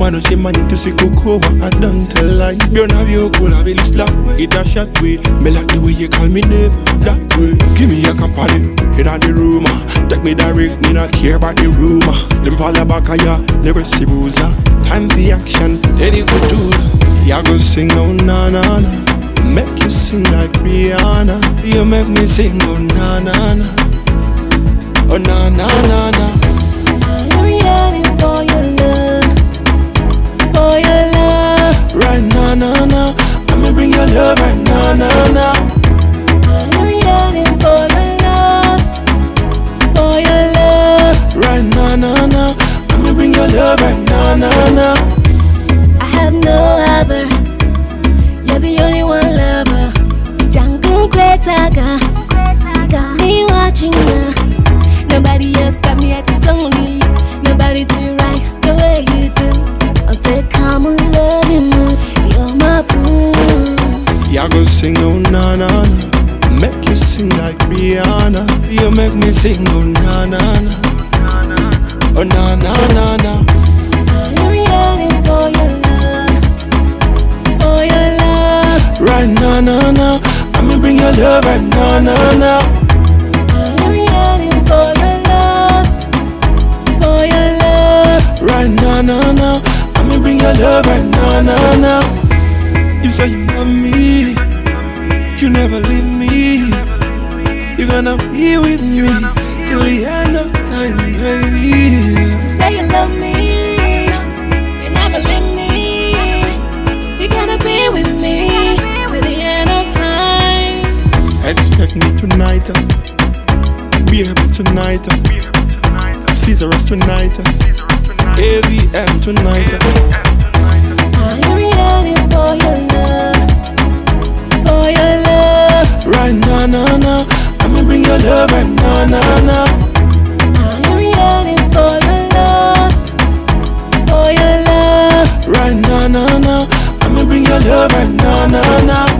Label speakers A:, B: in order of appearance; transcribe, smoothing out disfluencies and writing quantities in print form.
A: Wanna see man to see cocoa, I don't tell lie. Burn have you cool, I will slap. It a shot way. Me like the way you call me name. That way. Give me a company in the room. Take me direct, me not care about the rumor. Them fall back a ya, never see boozer. Time for action, then you go do. Ya go sing oh na na na. Make you sing like Rihanna. You make me sing oh na na na. Oh na na na na.
B: I'm yearning for your love, for your love.
A: Right na na na. I'ma bring your love right na na na.
B: I'm yearning for your love, for your love.
A: Right na na na. I'ma bring your love right na na na.
B: I have no other. You're the only one lover. Jangun Kwetaga, you got me watching ya. Nobody else got me at it's only you. Nobody do it right the way you do. I'll take calm and loving mood. You're my boo.
A: Ya go sing oh na na na. Make you sing like Rihanna. You make me sing oh na na na. Oh na na na na.
B: I'm yearning for your love, for your love.
A: Right na na na. I'ma bring your love right na na na.
B: I'm yearning for your love, for your love.
A: Right na na na. I'ma bring your love right na na na. You say you love me, you never leave me. You're gonna be with me till the end of time, baby.
B: You say you love me, you never leave me. You're gonna be with me till the end of time.
A: Expect me tonight, be able tonight, Caesar us tonight, AVM tonight.
B: I'm yearning for your love, for your love.
A: Right na na na. I'ma bring your love right na na na.
B: I'm yearning for your love, for your love.
A: Right na na na. I'ma bring your love right na na na.